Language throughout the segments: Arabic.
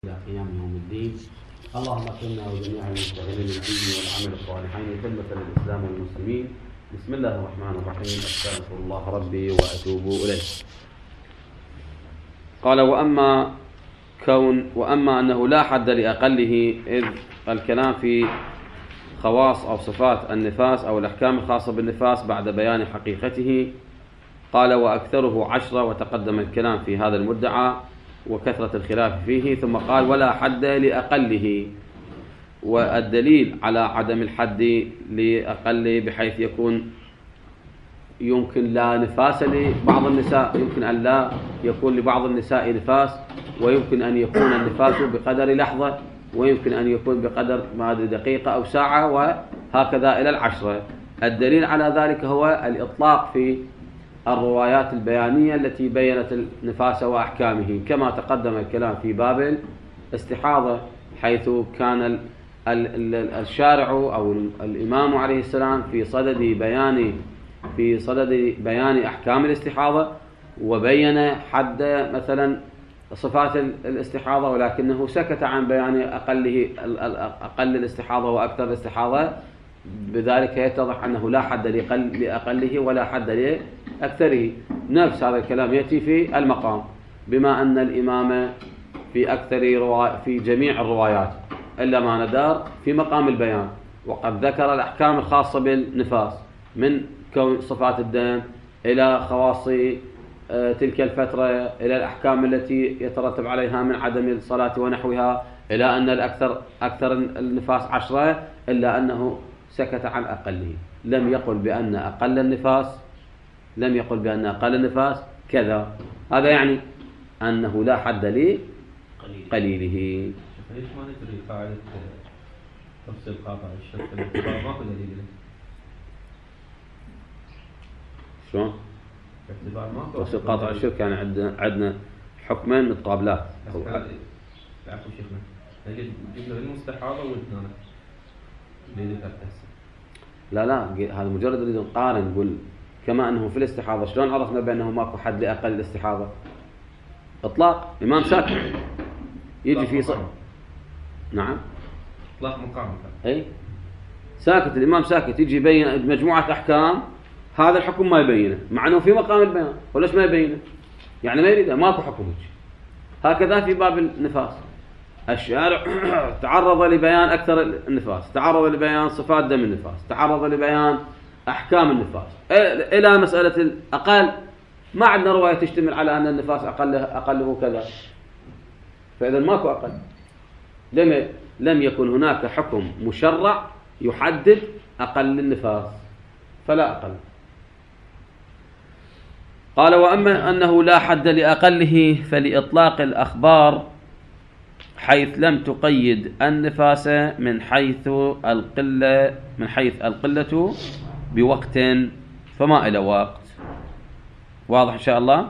إلى قيام يوم الدين. اللهم كنا وجميع المشتغلين بالعلم والعمل الصالحين خدمة للإسلام والمسلمين. بسم الله الرحمن الرحيم. أستغفر الله ربي وأتوب إليه. قال وأما أنه لا حد لأقله، إذ الكلام في خواص أو صفات النفاس أو الأحكام الخاصة بالنفاس بعد بيان حقيقته. قال وأكثره 10، وتقدم الكلام في هذا المدعى وكثرة الخلاف فيه. ثم قال ولا حد لأقله، والدليل على عدم الحد لأقل بحيث يمكن لا نفاس لبعض النساء، يمكن أن لا يكون لبعض النساء نفاس، ويمكن أن يكون النفاس بقدر لحظة، ويمكن أن يكون بقدر دقيقة أو ساعة، وهكذا إلى 10. الدليل على ذلك هو الإطلاق في الروايات البيانية التي بيّنت النفاس وأحكامه، كما تقدم الكلام في باب الاستحاضة، حيث كان الشارع أو الإمام عليه السلام في صدد بيان أحكام الاستحاضة، وبين حد مثلا صفات الاستحاضة، ولكنه سكت عن بيان أقل الاستحاضة وأكثر الاستحاضة. بذلك يتضح أنه لا حد لأقله ولا حد لأكثره. نفس هذا الكلام يأتي في المقام، بما أن الإمام في جميع الروايات إلا ما ندار في مقام البيان، وقد ذكر الأحكام الخاصة بالنفاس من كون صفات الدم إلى خواص تلك الفترة، إلى الأحكام التي يترتب عليها من عدم الصلاة ونحوها، إلى أن أكثر النفاس 10، إلا أنه سكت عن أقله. لم يقل بأن أقل النفاس كذا. هذا يعني أنه لا حد لقليله. ليش ما ندري قاعدة تفصيل قاطع الشرط الاعتبار ماكو دليل؟ شلون؟ تفصيل قاطع الشرك يعني عندنا حكمين متقابلات. عفوا شيخنا، جبنا المستحاضة والثانية اللي ذكرت هسه. لا هذا مجرد نريد نقارن، نقول كما أنه في الاستحاضة شلون عرفنا بأنه ماكو حد لأقل الاستحاضة؟ إطلاق إمام ساكت يجي في صح. نعم إطلاق مقام. أي ساكت، الإمام ساكت يجي يبين مجموعة أحكام، هذا الحكم ما يبينه، مع أنه في مقام البيان. وليش ما يبينه؟ يعني ما يريده، ماكو حكم. هكذا في باب النفاس، الشارع تعرض لبيان أكثر النفاس، تعرض لبيان صفات دم النفاس، تعرض لبيان أحكام النفاس، إلى مسألة الأقل ما عندنا رواية تشتمل على أن النفاس أقله كذا. فإذا ماكو أقل، لم يكن هناك حكم مشرع يحدد أقل النفاس، فلا أقل. قال وأما أنه لا حد لأقله فلإطلاق الأخبار حيث لم تقيد النفاس من حيث القلة بوقت فما إلى وقت. واضح إن شاء الله.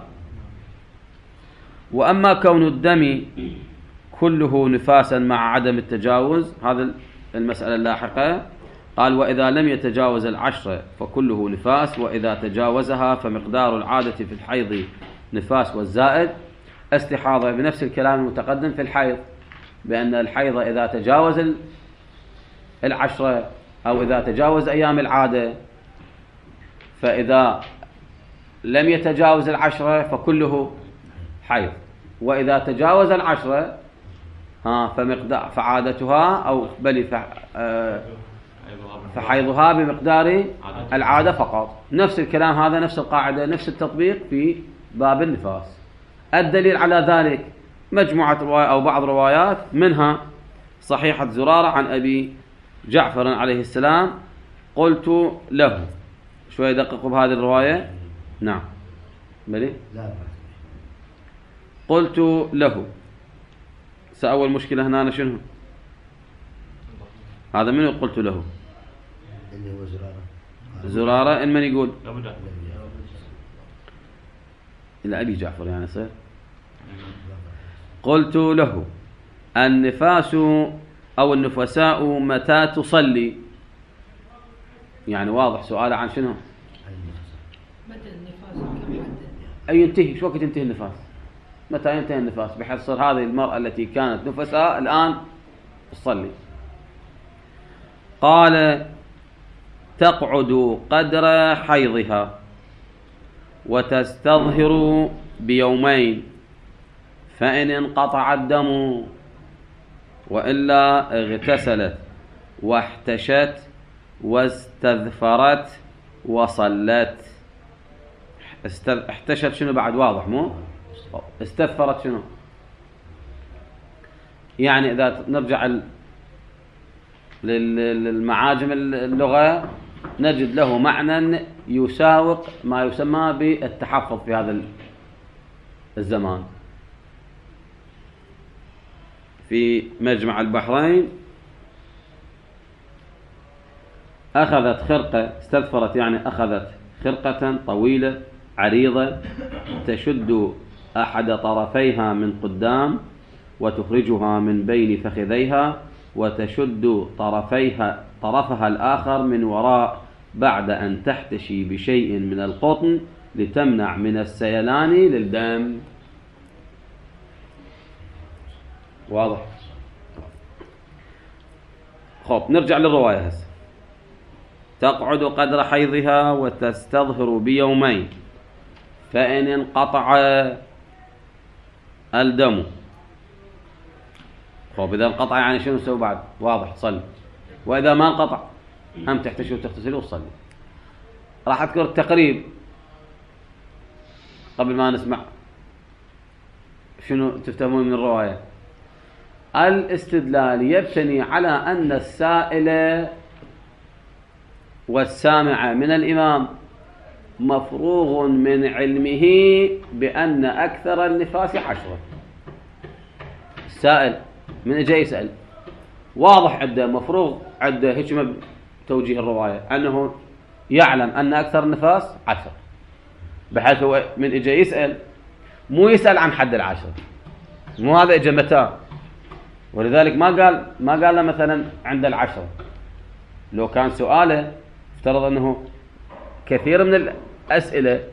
وأما كون الدم كله نفاسا مع عدم التجاوز، هذا المسألة اللاحقة. قال وإذا لم يتجاوز 10 فكله نفاس، وإذا تجاوزها فمقدار العادة في الحيض نفاس، والزائد استحاضة. بنفس الكلام المتقدم في الحيض، بأن الحيض إذا تجاوز 10 أو إذا تجاوز أيام العادة، فإذا لم يتجاوز 10 فكله حيض، وإذا تجاوز 10 فعادتها أو فحيضها بمقدار العادة فقط. نفس الكلام هذا، نفس القاعدة، نفس التطبيق في باب النفاس. الدليل على ذلك مجموعة روايات أو بعض روايات، منها صحيحة زرارة عن أبي جعفر عليه السلام. قلت له، شوية دققوا بهذه الرواية. نعم بلي. قلت له، سأول مشكلة هنا أنا شنو؟ هذا من قلت له؟ اللي هو زرارة. إن من يقول؟ إلى أبي جعفر يعني صير. قلت له النفاس أو النفساء متى تصلي؟ يعني واضح سؤال عن شنو؟ متى النفاس؟ أي ينتهي، شو وقت ينتهي النفاس؟ متى ينتهي النفاس، بحيث تصير هذه المرأة التي كانت نفساء الآن تصلي. قال: تقعد قدر حيضها وتستظهر بيومين، فإن انقطع الدم وإلا اغتسلت واحتشت واستذفرت وصلت. احتشت شنو بعد؟ واضح مو؟ استذفرت شنو؟ يعني إذا نرجع للمعاجم اللغة نجد له معنى يساوق ما يسمى بالتحفظ في هذا الزمان. في مجمع البحرين أخذت خرقة، استذفرت يعني أخذت خرقة طويلة عريضة تشد أحد طرفيها من قدام وتخرجها من بين فخذيها، وتشد طرفها الآخر من وراء بعد أن تحتشي بشيء من القطن لتمنع من السيلان للدم. واضح؟ خب نرجع للرواية هسه. تقعد قدر حيضها وتستظهر بيومين، فإن انقطع الدم. خب إذا انقطع يعني شنو نسوي بعد؟ واضح، تصلي. وإذا ما انقطع هم تحتشي وتغتسل وتصلي. راح أذكر التقريب قبل ما نسمع شنو تفتهمون من الرواية. الاستدلال يبتني على أن السائل والسامع من الإمام مفروغ من علمه بأن أكثر النفاس 10. السائل من اجى يسأل واضح عنده مفروغ عنده هيك توجيه الرواية أنه يعلم أن أكثر النفاس 10، بحيث هو من اجى يسأل مو يسأل عن حد 10، مو هذا اجى متى، ولذلك ما قال له مثلا عند 10. لو كان سؤاله افترض أنه كثير من الأسئلة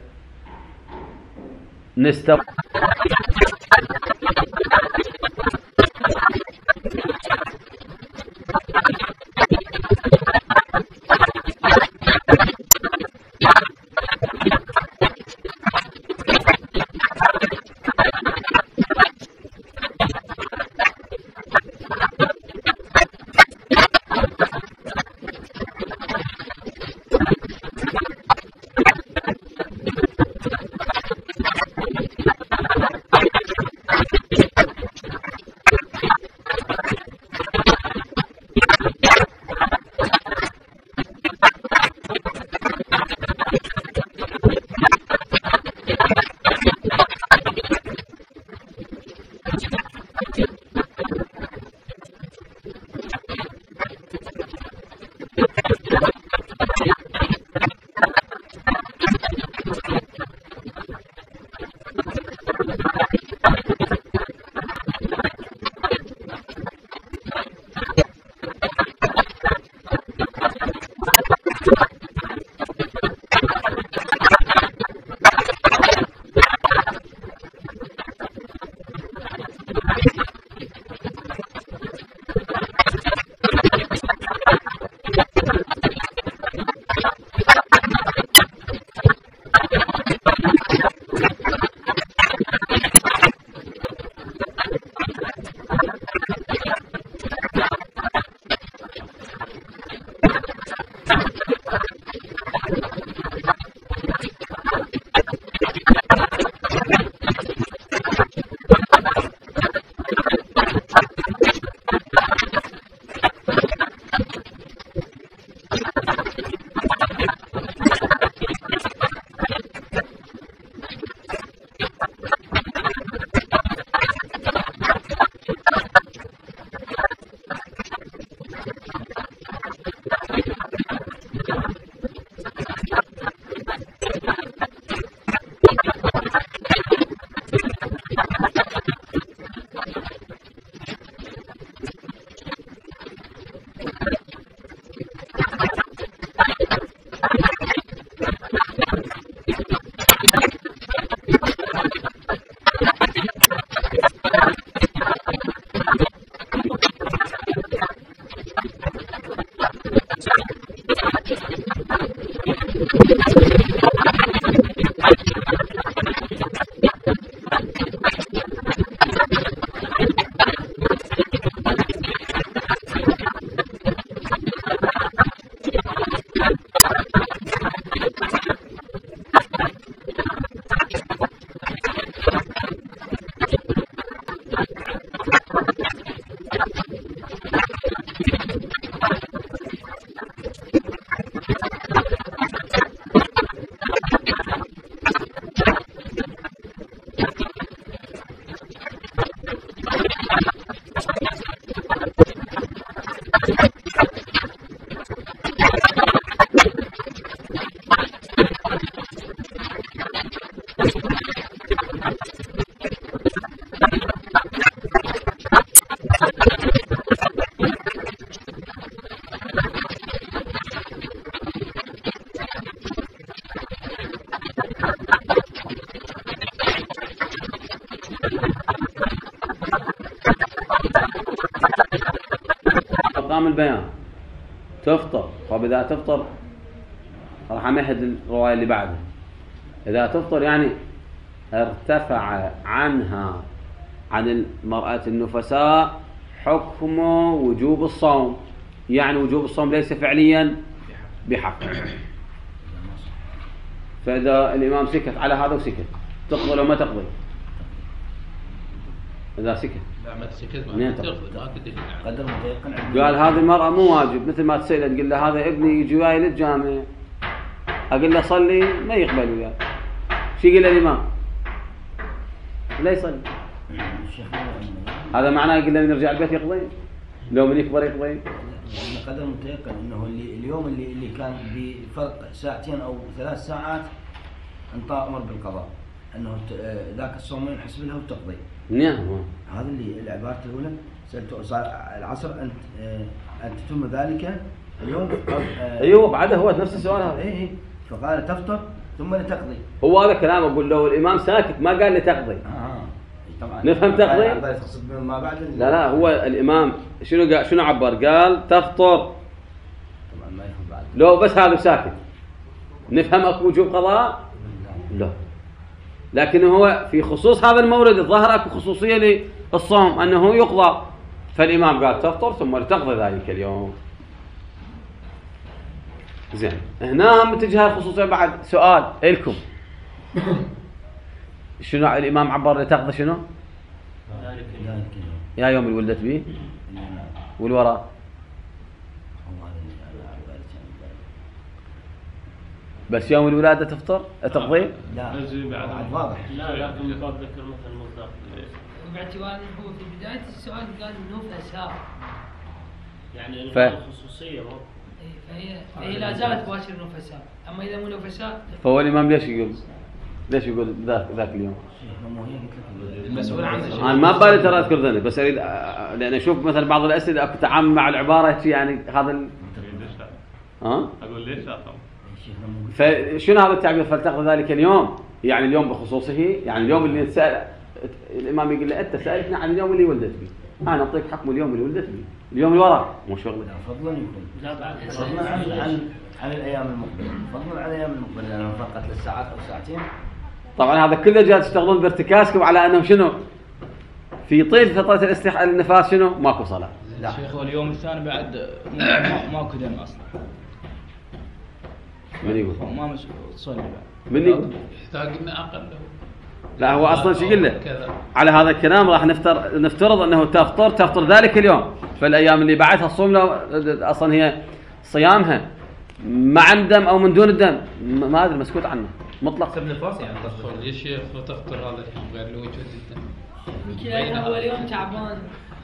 البيان تفطر. طب إذا تفطر راح أمهد الرواية اللي بعدها. إذا تفطر يعني ارتفع عنها عن المرأة النفساء حكم وجوب الصوم، يعني وجوب الصوم ليس فعليا بحق. فإذا الإمام سكت على هذا وسكت تقضي لو ما تقضي؟ إذا سكت لا ما تسكت ما تقضي قدر متيقن. قال هذه المرأة مو واجب، مثل ما تسأل تقول له هذا ابني يجي وياي للجامع أقول له صلي ما يقبل وياي، شو يقول الإمام؟ لا يصلي. هذا معناه يقول له نرجع البيت يقضي؟ لو من يكبر يقضي؟ قدر متيقن انه اليوم اللي كان بفرق ساعتين او 3 ساعات انطى امر بالقضاء، انه ذاك الصوم ينحسب لها وتقضي. نعم. هذا اللي العباره الاولى سالته صار العصر انت تتم ذلك اليوم. ايوه بعدها هو نفس السؤال هذا. اي فقال تفطر ثم لتقضي. هو هذا كلام اقول له الامام ساكت ما قال لي تقضي. طبعا نفهم تقضي؟ ما بعد لا هو الامام شنو عبر؟ قال تفطر. طبعا ما يفهم بعد. لو بس هذا ساكت نفهم اكو وجوب قضاء؟ لا. لكن هو في خصوص هذا المورد الظاهر اكو خصوصيه للصوم انه يقضى، فالامام قال تفطر ثم لتقضي ذلك اليوم. زين هنا هم تجي الخصوصيه. بعد سؤال لكم شنو الامام عبر لتقضي شنو؟ يا يوم اللي ولدت به والوراء بس يوم الولادة تفطر تقضي؟ لا واضح. لا لكن ذكر مثل مصداق باعتبار انه هو في بداية السؤال قال نفساء يعني الخصوصية فهي لا زالت تباشر نفساء، اما اذا مو نفساء فهو الامام ليش يقول ذاك اليوم؟ المسؤول عنه. انا ما بالي ترى اذكر ذنب بس اريد لان اشوف مثلا بعض الاسئله اكو تعامل مع العباره يعني هذا اقول ليش لا طبعا. فشنو هذا التعبير فلتقضي ذلك اليوم؟ يعني اليوم بخصوصه، يعني اليوم اللي نتسأل الامام يقول له انت سالتنا عن اليوم اللي ولدت به، انا اعطيك حكم اليوم اللي ولدت به، اليوم اللي وراه مو شغل. فضلا يكون فضلا عن الايام المقبله، فضلا عن الايام المقبله لانه فقط للساعات او ساعتين. طبعا هذا كله جاي تشتغلون بارتكاسكم على انه شنو في طيل فتره النفاس شنو ماكو صلاه. لا شيخ اليوم الثاني بعد ماكو دم اصلا. من يقول؟ ما مش تصلي بعد. من يقول؟ إذا قلنا أقل. لا هو أصلا شو يقول له؟ على هذا الكلام راح نفترض أنه تفطر ذلك اليوم، فالأيام اللي بعدها الصوم أصلا هي صيامها مع الدم أو من دون الدم ما أدري مسكوت عنه مطلق. سب نفاس يعني تفطر يا شيخ وتفطر هذا اليوم غير لوجود الدم. يمكن هو اليوم تعبان.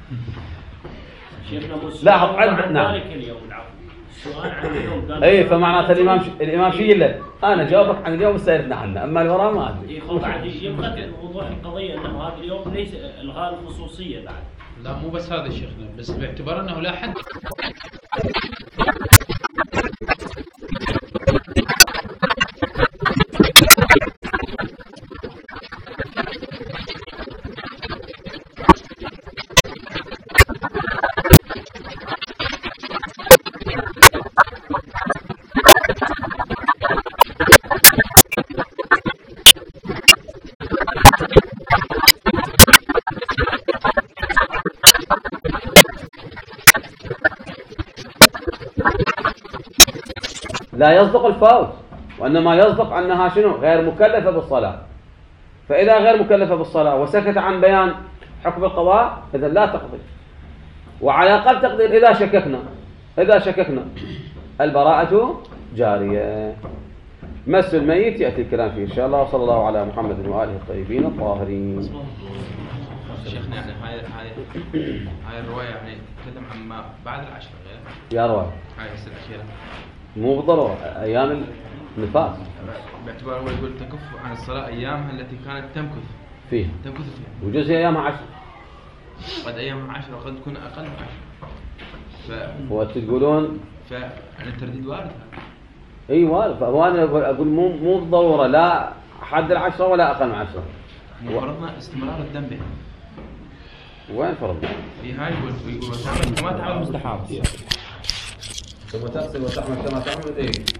شيخنا لا نعم. ذلك اليوم العفو. السؤال عن اليوم قال اي فمعناته الامام شو يقول له؟ انا جاوبك عن اليوم سالتنا عنه، اما اللي وراه ما ادري. بعد يبقى وضوح القضيه انه هذا اليوم ليس الغاء الخصوصيه بعد. لا مو بس هذا شيخنا، بس باعتبار انه لا حد. لا يصدق الفوت، وإنما يصدق أنها شنو غير مكلفة بالصلاة. فإذا غير مكلفة بالصلاة وسكت عن بيان حكم القضاء إذا لا تقضي. وعلى أقل تقدير إذا شككنا البراءة جارية. مس الميت يأتي الكلام فيه إن شاء الله. وصلى الله على محمد وآله الطيبين الطاهرين. شيخنا يعني هاي الرواية يعني تتكلم عن ما بعد العشرة غير؟ يا رواية هاي السنة الأخيرة مو بالضرورة أيام النفاس، باعتبار هو يقول تكف عن الصلاة أيامها التي كانت تمكث فيها وجزء أيامها 10 قد أيامها 10 وقد تكون أقل من 10. وتقولون يعني الترديد وارد. اي وارد. فهو انا اقول مو بالضروره لا حد 10 ولا اقل من 10. فرضنا استمرار الدم بها. وين فرضنا؟ في هاي يقول ما تعمل مستحاض. ثم تغسل وتعمل كما تعمل.